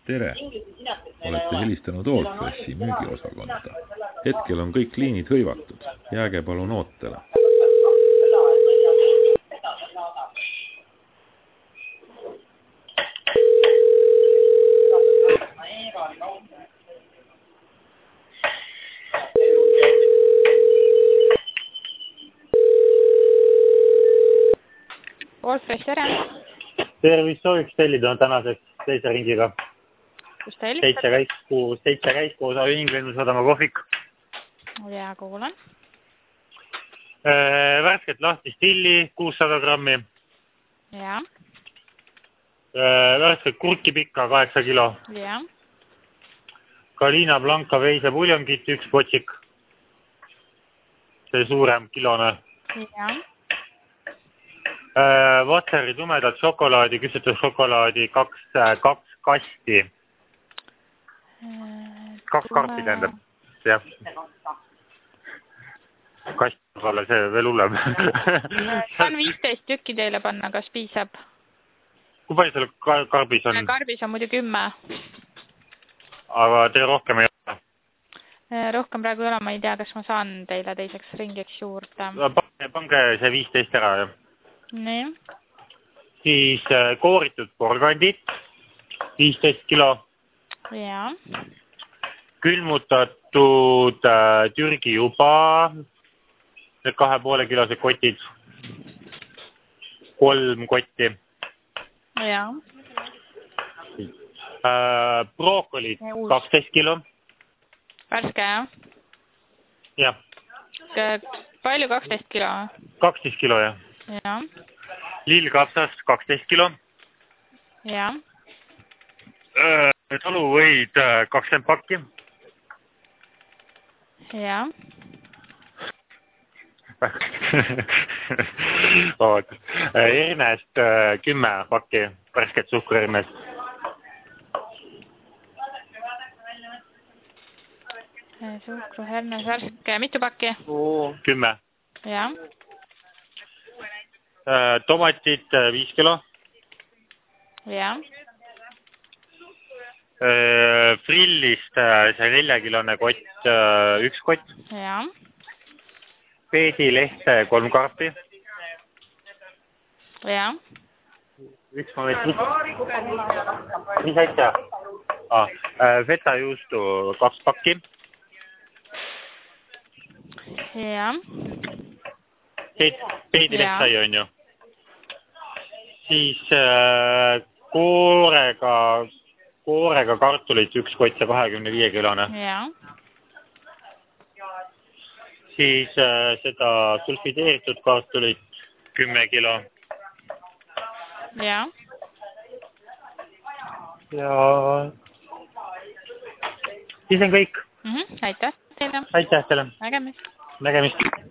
Tere! Olete helistanud Oldfreshi müügiosakonda. Hetkel on kõik liinid hõivatud. Jääge palun ootele. Oldfresh, tere! Tervist, sooviks tellida tänaseks 7 ringiga. Kus ta helistab? 7 käis koos Inglendu Sadama kohvik. Ja kuulan. Värsket lahti stilli 600 grammi. Ja. Värsket kurki pikka 8 kilo. Ja. Kalina Blanca veise puljonkit 1 potsik. See suurem kilone. Ja. Vatseri tumedat šokolaadi, küpsetud šokolaadi 2 kasti. 2 karpi tähendab. Jah. Kast olla see veel hullem. Saan 15 tükki teile panna, kas piisab? Kui palju seal karbis on? Karbis on muidu 10. Aga teil rohkem ei ole? Rohkem praegu ei ole, ma ei tea, kas ma saan teile teiseks ringiks juurde. Pange see 15 ära, jah. Nii. Siis kooritud porgandid 15 kilo. Ja. Külmutatud Türgi juba 2,5 kilosed kotid. 3 kotti. Ja. Brookolid 12 kilo. Värske, jah? Jah. Palju 12 kilo? 12 kilo, jah. Ja. Lillkapsast 12 kilo. Ja. Taluvõid 20 pakki. Ja. Ernest 10 pakki, värsket suhkur Ernest. Suhkru Ernest värske, mitu pakki? 10. Ja. Tomatid 5 kilo. Ja. Frillist see 4-kilone kott, 1 kott. Ja. Peedilehte 3 karpi. Ja. Üks moment. Mis asja? Fetajuustu 2 pakki. Ja. Peedileht sai, on ju. Siis koorega kartulit 1 kott ja 25 kilone. Ja. Siis seda sulfideeritud kartulit 10 kilo. Ja. Ja siis on kõik. Aitäh teile. Aitäh teile. Nägemist. Nägemist.